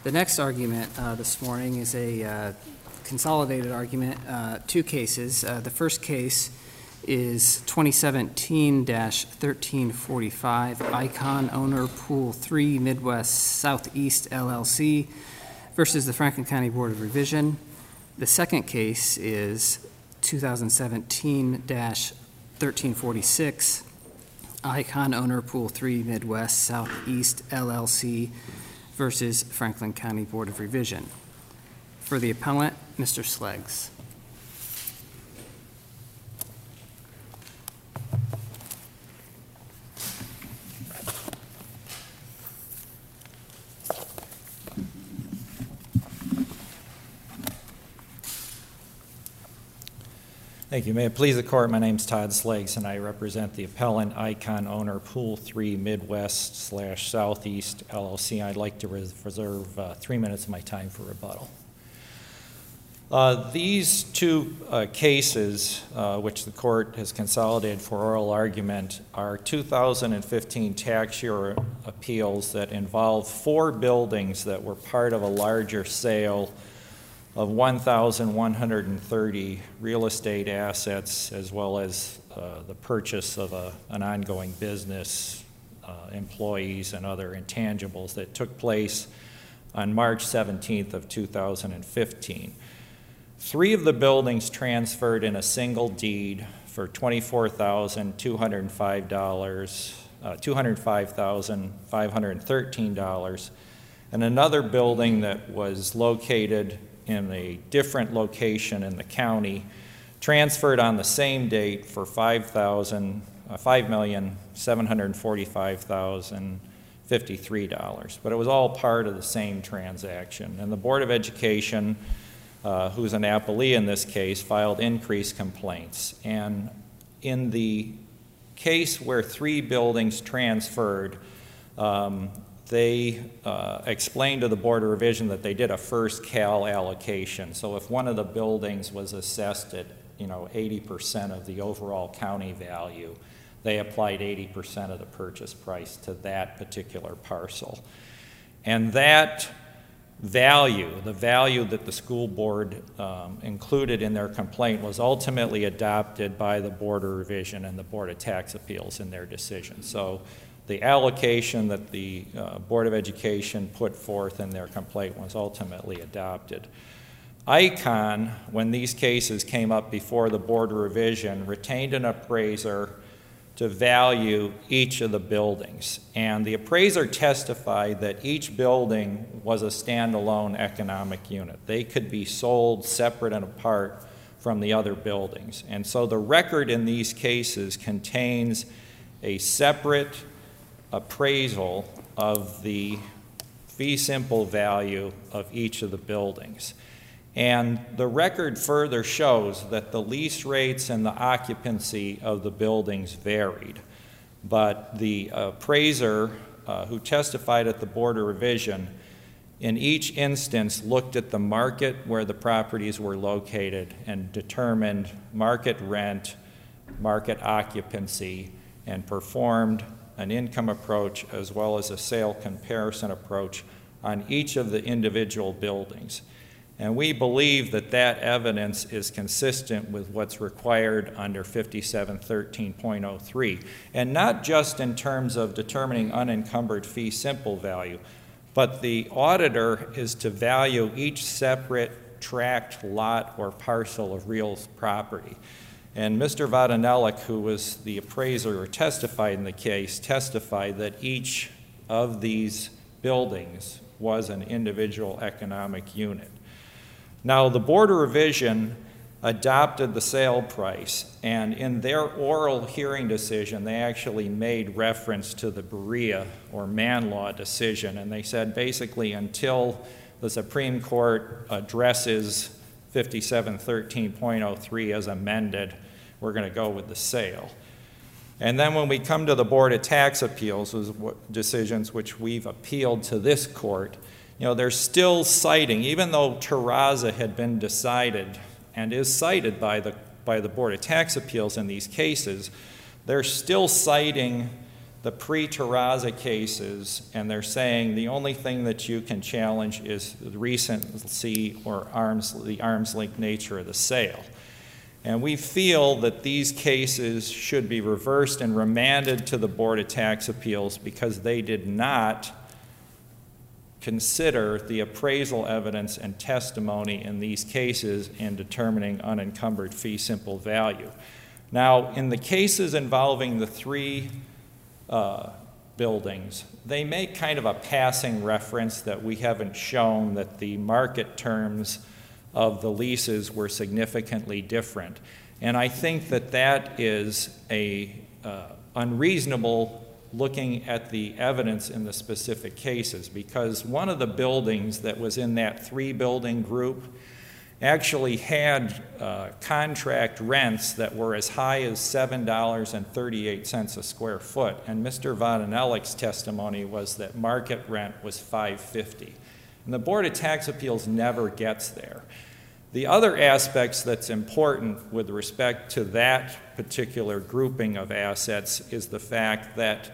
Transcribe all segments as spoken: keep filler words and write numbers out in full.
The next argument uh, this morning is a uh, consolidated argument, uh, two cases. Uh, the first case is twenty seventeen dash thirteen forty-five, Icon Owner Pool three Midwest Southeast L L C versus the Franklin County Board of Revision. The second case is two thousand seventeen dash thirteen forty-six, Icon Owner Pool three Midwest Southeast L L C versus Franklin County Board of Revision. For the appellant, Mister Sleggs. Thank you. May it please the court, my name is Todd Sleggs, and I represent the appellant Icon Owner Pool three Midwest slash Southeast L L C. I'd like to res- reserve uh, three minutes of my time for rebuttal. Uh, these two uh, cases, uh, which the court has consolidated for oral argument, are two thousand fifteen tax year appeals that involve four buildings that were part of a larger sale of one thousand one hundred thirty real estate assets, as well as uh, the purchase of a, an ongoing business, uh, employees, and other intangibles that took place on March seventeenth of two thousand fifteen. Three of the buildings transferred in a single deed for twenty-four thousand two hundred five dollars, uh, two hundred five thousand five hundred thirteen dollars, and another building that was located in a different location in the county, transferred on the same date for five thousand, uh, five million seven hundred forty-five thousand fifty-three dollars. But it was all part of the same transaction. And the Board of Education, uh, who's an appellee in this case, filed increased complaints. And in the case where three buildings transferred, um, they uh, explained to the Board of Revision that they did a first cal allocation. So if one of the buildings was assessed at, you know, eighty percent of the overall county value, they applied eighty percent of the purchase price to that particular parcel. And that value, the value that the school board um, included in their complaint, was ultimately adopted by the Board of Revision and the Board of Tax Appeals in their decision. So the allocation that the uh, Board of Education put forth in their complaint was ultimately adopted. Icon, when these cases came up before the Board of Revision, retained an appraiser to value each of the buildings. And the appraiser testified that each building was a standalone economic unit. They could be sold separate and apart from the other buildings. And so the record in these cases contains a separate appraisal of the fee simple value of each of the buildings. And the record further shows that the lease rates and the occupancy of the buildings varied. But the appraiser uh, who testified at the Board of Revision in each instance looked at the market where the properties were located and determined market rent, market occupancy, and performed an income approach as well as a sale comparison approach on each of the individual buildings. And we believe that that evidence is consistent with what's required under fifty-seven thirteen point oh three, and not just in terms of determining unencumbered fee simple value, but the auditor is to value each separate tract, lot, or parcel of real property. And Mister Vodanellik, who was the appraiser or testified in the case, testified that each of these buildings was an individual economic unit. Now, the Board of Revision adopted the sale price, and in their oral hearing decision, they actually made reference to the Berea or Man Law decision, and they said basically until the Supreme Court addresses fifty-seven thirteen point oh three as amended, we're going to go with the sale. And then when we come to the Board of Tax Appeals decisions, which we've appealed to this court, you know, they're still citing, even though Terraza had been decided and is cited by the by the Board of Tax Appeals in these cases, they're still citing the pre-Terraza cases, and they're saying the only thing that you can challenge is the recency or arms, the arm's length nature of the sale. And we feel that these cases should be reversed and remanded to the Board of Tax Appeals because they did not consider the appraisal evidence and testimony in these cases in determining unencumbered fee simple value. Now, in the cases involving the three uh, buildings, they make kind of a passing reference that we haven't shown that the market terms of the leases were significantly different. And I think that that is a uh, unreasonable looking at the evidence in the specific cases, because one of the buildings that was in that three-building group actually had uh, contract rents that were as high as seven dollars and thirty-eight cents a square foot, and Mister Vodanelek's testimony was that market rent was five fifty. And the Board of Tax Appeals never gets there. The other aspects that's important with respect to that particular grouping of assets is the fact that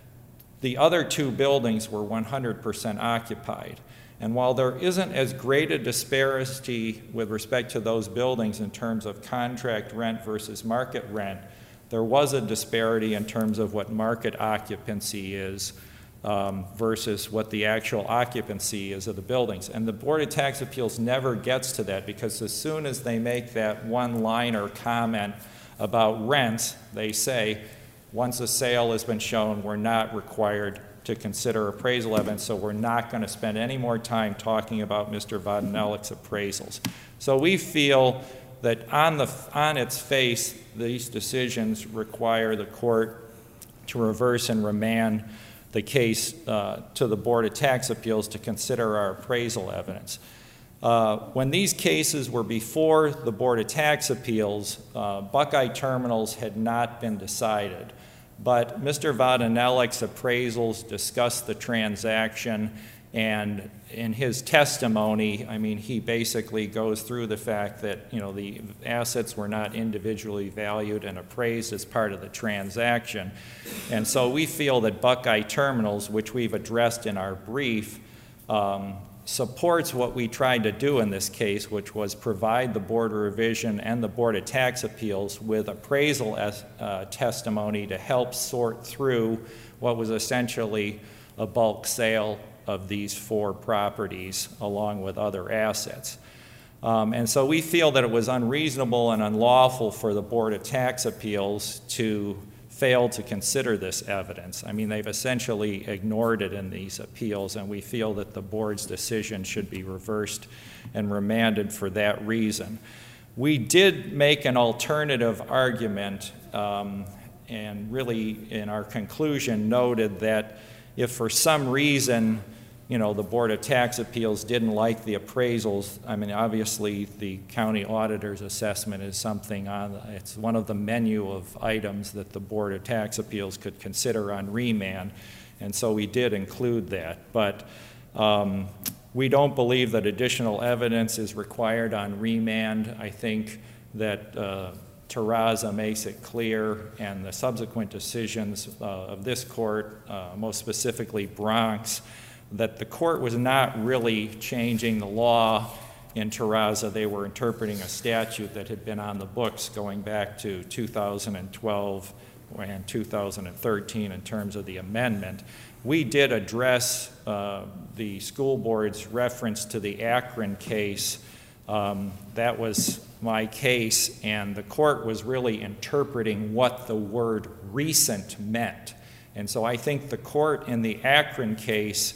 the other two buildings were one hundred percent occupied. And while there isn't as great a disparity with respect to those buildings in terms of contract rent versus market rent, there was a disparity in terms of what market occupancy is um, versus what the actual occupancy is of the buildings. And the Board of Tax Appeals never gets to that, because as soon as they make that one-liner comment about rents, they say, once a sale has been shown, we're not required to consider appraisal evidence, so we're not going to spend any more time talking about Mister Vodanelek's appraisals. So we feel that on, the, on its face, these decisions require the court to reverse and remand the case uh, to the Board of Tax Appeals to consider our appraisal evidence. Uh, when these cases were before the Board of Tax Appeals, uh, Buckeye Terminals had not been decided. But Mister Vodanelek's appraisals discussed the transaction, and in his testimony, I mean, he basically goes through the fact that, you know, the assets were not individually valued and appraised as part of the transaction. And so we feel that Buckeye Terminals, which we've addressed in our brief, um, supports what we tried to do in this case, which was provide the Board of Revision and the Board of Tax Appeals with appraisal as, uh, testimony to help sort through what was essentially a bulk sale of these four properties along with other assets. Um, and so we feel that it was unreasonable and unlawful for the Board of Tax Appeals to fail to consider this evidence. I mean, they've essentially ignored it in these appeals, and we feel that the board's decision should be reversed and remanded for that reason. We did make an alternative argument, um, and really in our conclusion noted that if for some reason, you know, the Board of Tax Appeals didn't like the appraisals, I mean, obviously the county auditor's assessment is something on, it's one of the menu of items that the Board of Tax Appeals could consider on remand, and so we did include that. But um, we don't believe that additional evidence is required on remand. I think that uh, Terraza makes it clear, and the subsequent decisions uh, of this court, uh, most specifically Bronx, that the court was not really changing the law in Terraza. They were interpreting a statute that had been on the books going back to two thousand twelve and two thousand thirteen in terms of the amendment. We did address uh, the school board's reference to the Akron case. Um, that was my case, and the court was really interpreting what the word recent meant. And so I think the court in the Akron case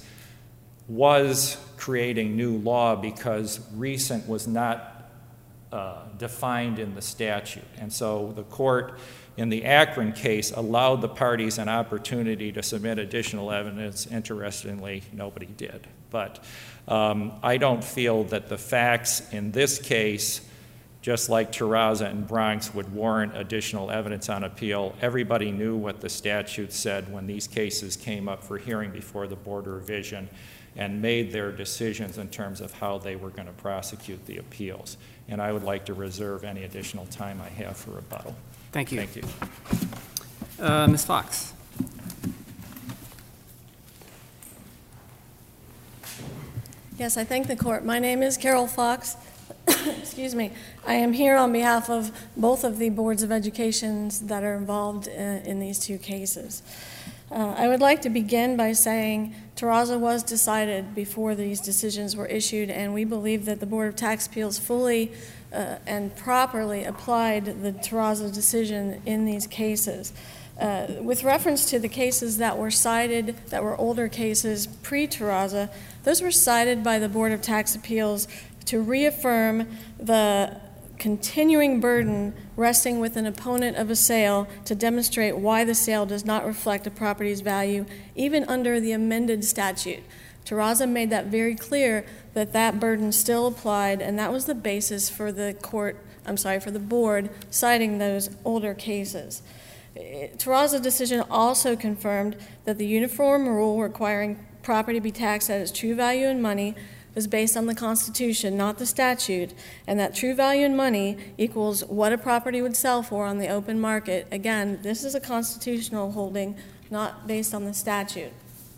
was creating new law because recent was not uh, defined in the statute. And so the court in the Akron case allowed the parties an opportunity to submit additional evidence. Interestingly, nobody did. But um, I don't feel that the facts in this case, just like Terraza and Bronx, would warrant additional evidence on appeal. Everybody knew what the statute said when these cases came up for hearing before the Board of Revision, and made their decisions in terms of how they were going to prosecute the appeals. And I would like to reserve any additional time I have for rebuttal. Thank you. Thank you. Uh, Miz Fox. Yes, I thank the court. My name is Carol Fox. Excuse me. I am here on behalf of both of the boards of education that are involved in, in these two cases. Uh, I would like to begin by saying Terraza was decided before these decisions were issued, and we believe that the Board of Tax Appeals fully uh, and properly applied the Terraza decision in these cases. Uh, with reference to the cases that were cited, that were older cases pre-Terraza, those were cited by the Board of Tax Appeals to reaffirm the continuing burden resting with an opponent of a sale to demonstrate why the sale does not reflect a property's value, even under the amended statute. Terraza made that very clear that that burden still applied, and that was the basis for the court, I'm sorry, for the board citing those older cases. Terraza's decision also confirmed that the uniform rule requiring property be taxed at its true value in money was based on the Constitution, not the statute, and that true value in money equals what a property would sell for on the open market. Again, this is a constitutional holding, not based on the statute.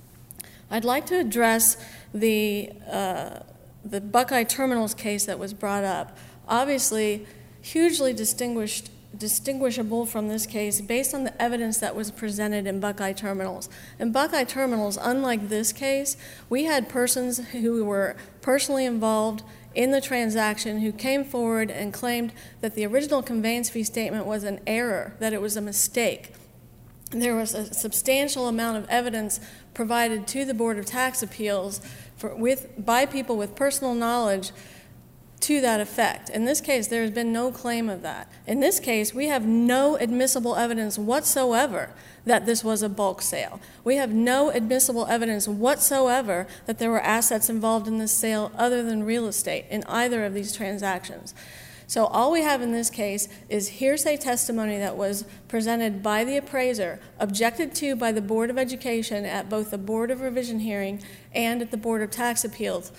I'd like to address the, uh, the Buckeye Terminals case that was brought up. Obviously, hugely distinguished distinguishable from this case based on the evidence that was presented in Buckeye Terminals. In Buckeye Terminals, unlike this case, we had persons who were personally involved in the transaction who came forward and claimed that the original conveyance fee statement was an error, that it was a mistake. There was a substantial amount of evidence provided to the Board of Tax Appeals for, with, by people with personal knowledge to that effect. In this case, there has been no claim of that. In this case, we have no admissible evidence whatsoever that this was a bulk sale. We have no admissible evidence whatsoever that there were assets involved in this sale other than real estate in either of these transactions. So all we have in this case is hearsay testimony that was presented by the appraiser, objected to by the Board of Education at both the Board of Revision hearing and at the Board of Tax Appeals.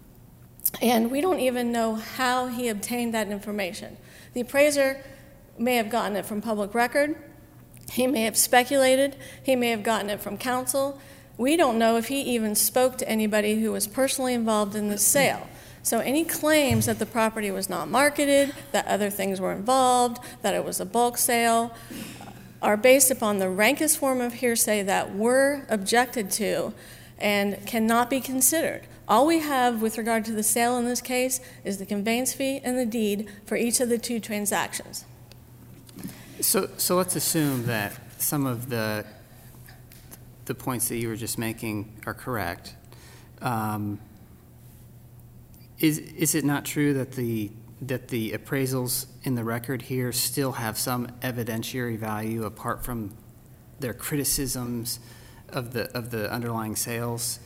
And we don't even know how he obtained that information. The appraiser may have gotten it from public record. He may have speculated. He may have gotten it from counsel. We don't know if he even spoke to anybody who was personally involved in this sale. So any claims that the property was not marketed, that other things were involved, that it was a bulk sale, are based upon the rankest form of hearsay that were objected to and cannot be considered. All we have with regard to the sale in this case is the conveyance fee and the deed for each of the two transactions. So, so let's assume that some of the the points that you were just making are correct. Um, is is it not true that the that the appraisals in the record here still have some evidentiary value apart from their criticisms of the of the underlying sales?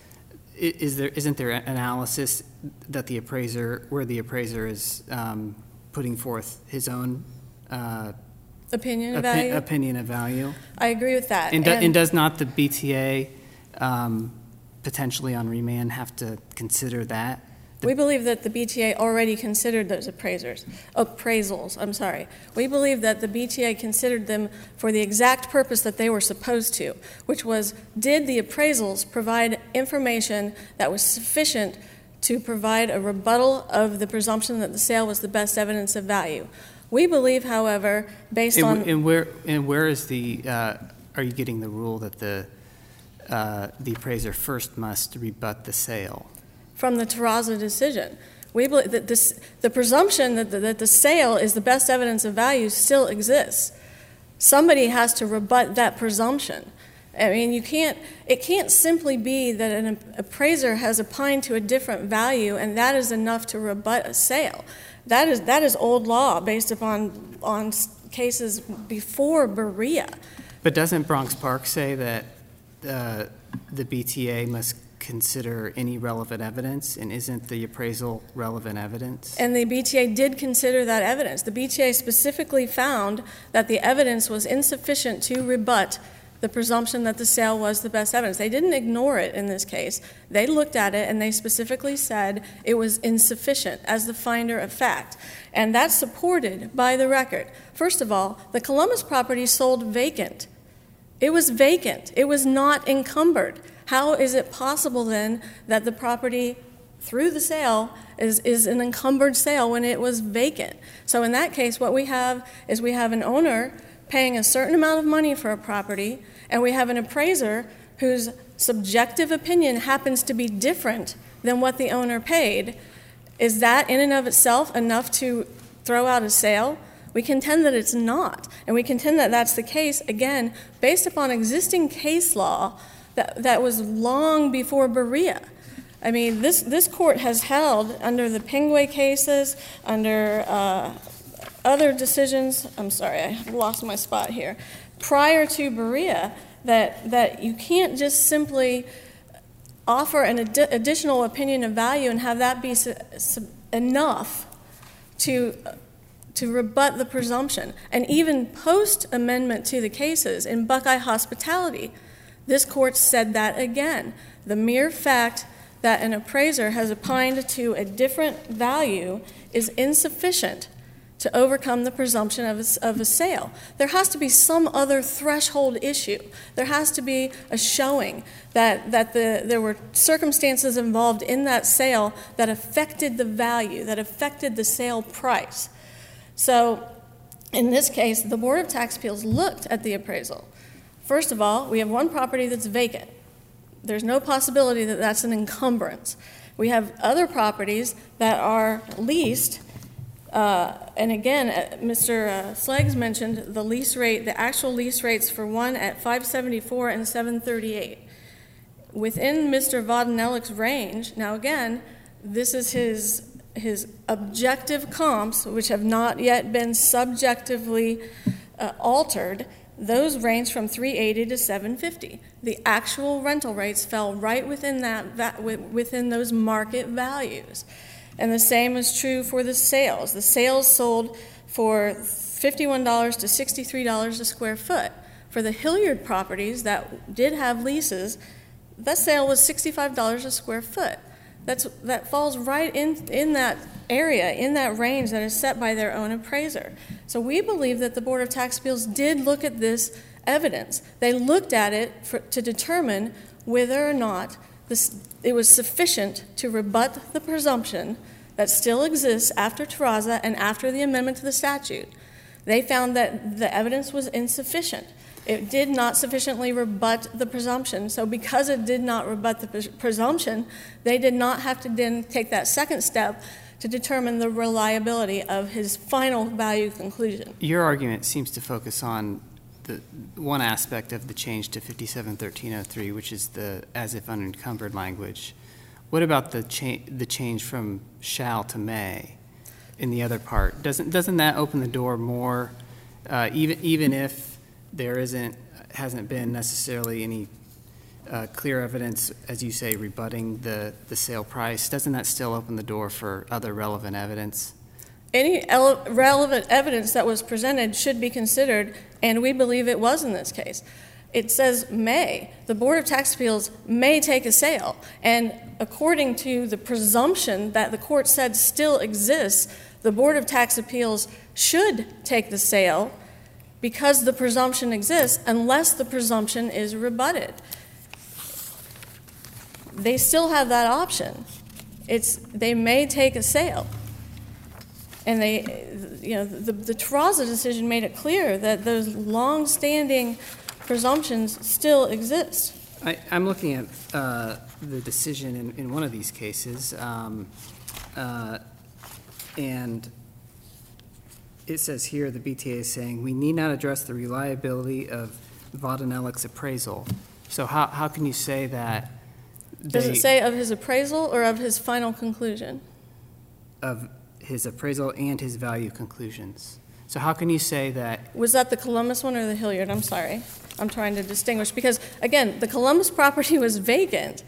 Is there isn't there analysis that the appraiser where the appraiser is um, putting forth his own uh, opinion of opi- value? opinion of value? I agree with that. And, do, and, and does not the B T A um, potentially on remand have to consider that? We believe that the B T A already considered those appraisers, appraisals, I'm sorry. We believe that the B T A considered them for the exact purpose that they were supposed to, which was, did the appraisals provide information that was sufficient to provide a rebuttal of the presumption that the sale was the best evidence of value? We believe, however, based and, on... And where, and where is the, uh, are you getting the rule that the, uh, the appraiser first must rebut the sale? From the Terraza decision. We believe that this, the presumption that the, that the sale is the best evidence of value still exists. Somebody has to rebut that presumption. I mean, you can't, it can't simply be that an appraiser has opined to a different value and that is enough to rebut a sale. That is, that is old law based upon on cases before Berea. But doesn't Bronx Park say that uh, the B T A must consider any relevant evidence, and isn't the appraisal relevant evidence? And the B T A did consider that evidence. The B T A specifically found that the evidence was insufficient to rebut the presumption that the sale was the best evidence. They didn't ignore it in this case. They looked at it and they specifically said it was insufficient as the finder of fact. And that's supported by the record. First of all, the Columbus property sold vacant. It was vacant. It was not encumbered. How is it possible then that the property through the sale is, is an encumbered sale when it was vacant. So in that case, what we have is we have an owner paying a certain amount of money for a property, and we have an appraiser whose subjective opinion happens to be different than what the owner paid. Is that in and of itself enough to throw out a sale? We contend that it's not, and we contend that that's the case, again, based upon existing case law that, that was long before Berea. I mean, this, this court has held under the Pingway cases, under uh, other decisions, I'm sorry, I lost my spot here, prior to Berea, that, that you can't just simply offer an ad- additional opinion of value and have that be su- su- enough to to rebut the presumption. And even post-amendment to the cases in Buckeye Hospitality, this court said that again. The mere fact that an appraiser has opined to a different value is insufficient to overcome the presumption of a, of a sale. There has to be some other threshold issue. There has to be a showing that, that the, there were circumstances involved in that sale that affected the value, that affected the sale price. So in this case, the Board of Tax Appeals looked at the appraisal. First of all, we have one property that's vacant. There's no possibility that that's an encumbrance. We have other properties that are leased, uh, and again, uh, Mister Uh, Sleggs mentioned the lease rate, the actual lease rates for one at five seventy-four and seven thirty-eight. Within Mister Vodanellich's range, now again, this is his his objective comps, which have not yet been subjectively uh, altered, those range from three eighty to seven fifty. The actual rental rates fell right within that, that within those market values. And the same is true for the sales. The sales sold for fifty-one dollars to sixty-three dollars a square foot. For the Hilliard properties that did have leases, that sale was sixty-five dollars a square foot. That's, that falls right in, in that area, in that range that is set by their own appraiser. So we believe that the Board of Tax Appeals did look at this evidence. They looked at it for, to determine whether or not this, it was sufficient to rebut the presumption that still exists after Terraza and after the amendment to the statute. They found that the evidence was insufficient. It did not sufficiently rebut the presumption. So because it did not rebut the pres- presumption, they did not have to then take that second step to determine the reliability of his final value conclusion. Your argument seems to focus on the one aspect of the change to fifty-seven thirteen oh three, which is the as if unencumbered language. What about the, cha- the change from shall to may in the other part? Doesn't, doesn't that open the door more, uh, even, even if there isn't, hasn't been necessarily any uh, clear evidence, as you say, rebutting the, the sale price, doesn't that still open the door for other relevant evidence? Any ele- relevant evidence that was presented should be considered, and we believe it was in this case. It says may. The Board of Tax Appeals may take a sale, and according to the presumption that the court said still exists, the Board of Tax Appeals should take the sale because the presumption exists unless the presumption is rebutted. They still have that option. It's, they may take a sale. And they, you know, the, the Terraza decision made it clear that those long-standing presumptions still exist. I, I'm looking at uh, the decision in, in one of these cases, um, uh, and it says here the B T A is saying, we need not address the reliability of Vodanellich's appraisal. So how, how can you say that they, Does it say of his appraisal or of his final conclusion? Of his appraisal and his value conclusions. So how can you say that? Was that the Columbus one or the Hilliard? I'm sorry. I'm trying to distinguish because, again, the Columbus property was vacant.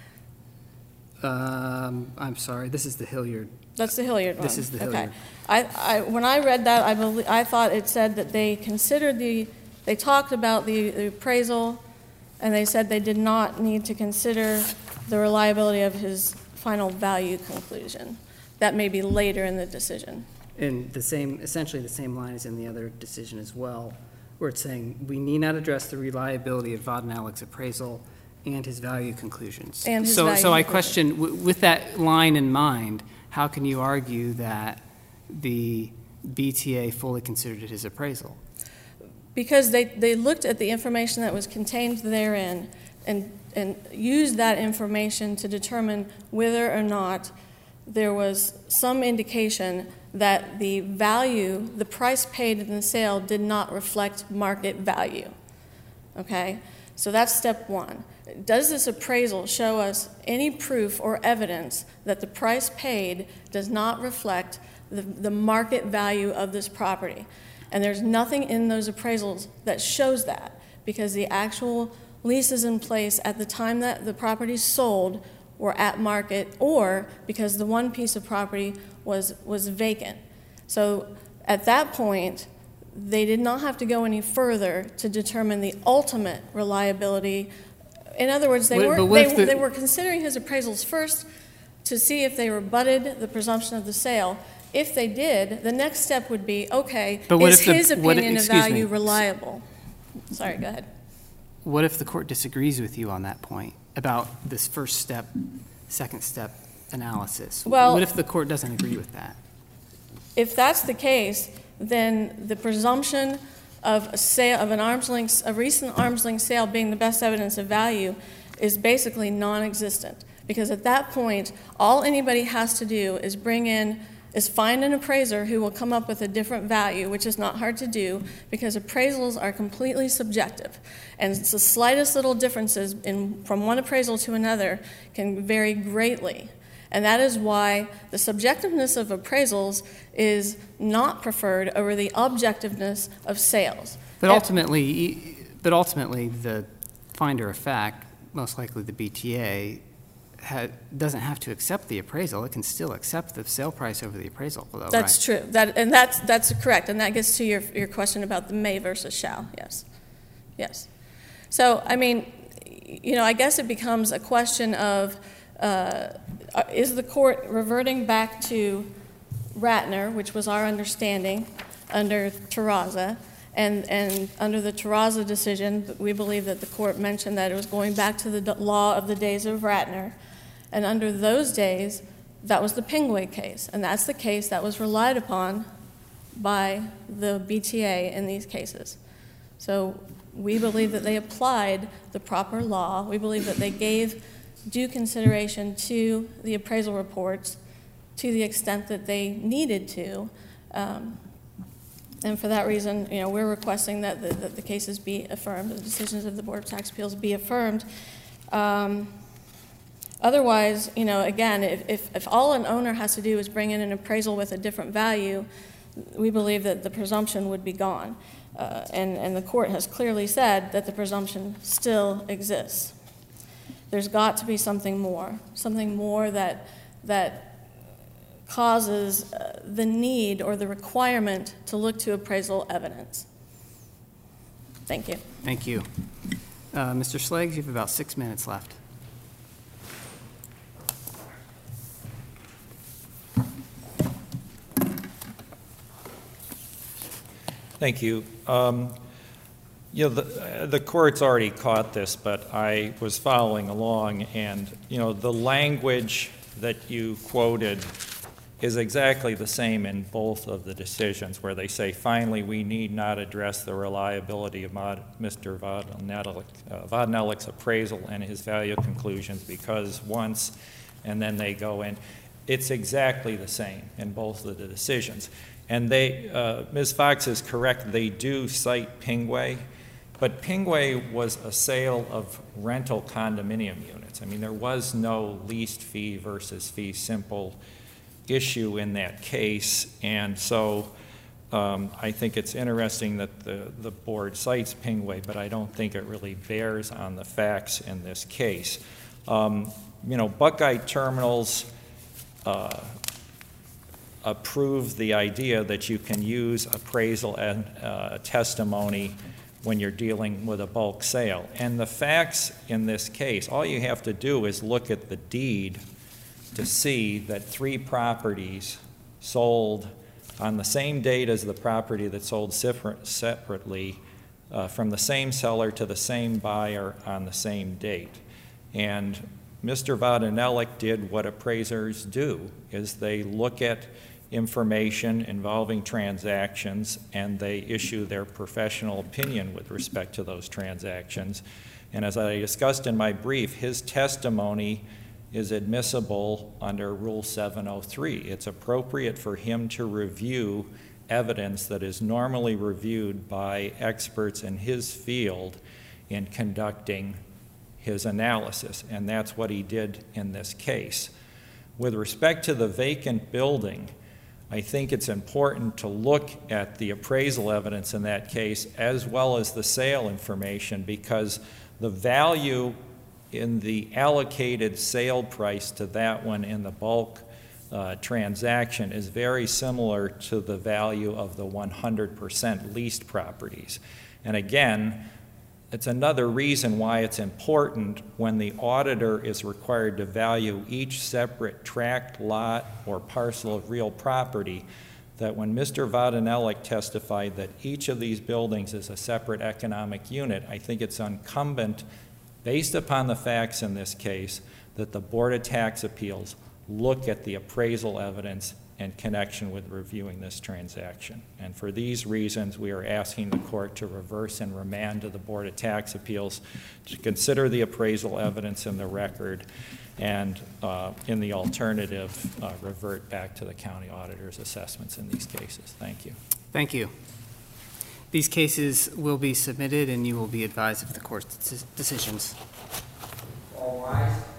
Um, I'm sorry, this is the Hilliard. That's the Hilliard one. This is the Hilliard. Okay. I, I, when I read that, I, believe, I thought it said that they considered the, they talked about the, the appraisal, and they said they did not need to consider the reliability of his final value conclusion. That may be later in the decision. And the same, essentially the same line is in the other decision as well, where it's saying, we need not address the reliability of Vodanellich's appraisal And his value conclusions. And his so, value so I conclusions. question, w- with that line in mind, how can you argue that the B T A fully considered his appraisal? Because they, they looked at the information that was contained therein and, and used that information to determine whether or not there was some indication that the value, the price paid in the sale did not reflect market value. Okay? So that's step one. Does this appraisal show us any proof or evidence that the price paid does not reflect the, the market value of this property? And there's nothing in those appraisals that shows that, because the actual leases in place at the time that the property sold were at market, or because the one piece of property was, was vacant. So at that point, they did not have to go any further to determine the ultimate reliability. In other words, they, What- weren't, but what they, if the- they were considering his appraisals first to see if they rebutted the presumption of the sale. If they did, the next step would be, okay, But what is if the- his what- opinion of excuse me. value reliable? Sorry, go ahead. What if the court disagrees with you on that point about this first step, second step analysis? Well- What if the court doesn't agree with that? If that's the case, then the presumption of a sale, of an arm's length, a recent arm's length sale being the best evidence of value is basically non-existent. Because at that point, all anybody has to do is bring in, is find an appraiser who will come up with a different value, which is not hard to do because appraisals are completely subjective. And it's the slightest little differences in, from one appraisal to another can vary greatly. And that is why the subjectiveness of appraisals is not preferred over the objectiveness of sales. But And- ultimately, but ultimately, the finder of fact, most likely the B T A, ha- doesn't have to accept the appraisal. It can still accept the sale price over the appraisal, though, That's right? true. That, and that's, that's correct. And that gets to your, your question about the may versus shall. Yes. Yes. So, I mean, you know, I guess it becomes a question of, uh, is the court reverting back to Ratner, which was our understanding under Terraza, and, and under the Terraza decision, we believe that the court mentioned that it was going back to the d- law of the days of Ratner. And under those days, that was the Pingway case, and that's the case that was relied upon by the B T A in these cases. So we believe that they applied the proper law. We believe that they gave due consideration to the appraisal reports to the extent that they needed to. Um, and for that reason, you know, we're requesting that the, that the cases be affirmed, the decisions of the Board of Tax Appeals be affirmed. Um, Otherwise, you know, again, if, if, if all an owner has to do is bring in an appraisal with a different value, we believe that the presumption would be gone. Uh, and, and the court has clearly said that the presumption still exists. There's got to be something more, something more that, that causes uh, the need or the requirement to look to appraisal evidence. Thank you. Thank you. Uh, Mister Sleggs, you have about six minutes left. Thank you. Um, you know, the, the court's already caught this, but I was following along, and, you know, the language that you quoted is exactly the same in both of the decisions, where they say, finally, we need not address the reliability of Mod, Mister Vodnellik, uh, Vodnellik's appraisal and his value conclusions, because once, and then they go in. It's exactly the same in both of the decisions. And they, uh, Miz Fox is correct, they do cite Pingway, but Pingway was a sale of rental condominium units. I mean, there was no leased fee versus fee simple issue in that case, and so um, I think it's interesting that the, the board cites Pingway, but I don't think it really bears on the facts in this case. Um, you know, Buckeye Terminals uh, approve the idea that you can use appraisal and uh, testimony when you're dealing with a bulk sale. And the facts in this case, all you have to do is look at the deed to see that three properties sold on the same date as the property that sold separately uh, from the same seller to the same buyer on the same date. And Mister Vodinellik did what appraisers do, is they look at information involving transactions and they issue their professional opinion with respect to those transactions. And as I discussed in my brief, his testimony is admissible under Rule seven oh three. It's appropriate for him to review evidence that is normally reviewed by experts in his field in conducting his analysis, and that's what he did in this case. With respect to the vacant building, I think it's important to look at the appraisal evidence in that case as well as the sale information, because the value in the allocated sale price to that one in the bulk uh, transaction is very similar to the value of the one hundred percent leased properties. And again, it's another reason why it's important when the auditor is required to value each separate tract, lot, or parcel of real property, that when Mister Vodinellik testified that each of these buildings is a separate economic unit, I think it's incumbent, based upon the facts in this case, that the Board of Tax Appeals look at the appraisal evidence in connection with reviewing this transaction. And for these reasons, we are asking the court to reverse and remand to the Board of Tax Appeals to consider the appraisal evidence in the record and, uh, in the alternative, uh, revert back to the county auditor's assessments in these cases. Thank you. Thank you. These cases will be submitted and you will be advised of the court's decisions. All rise.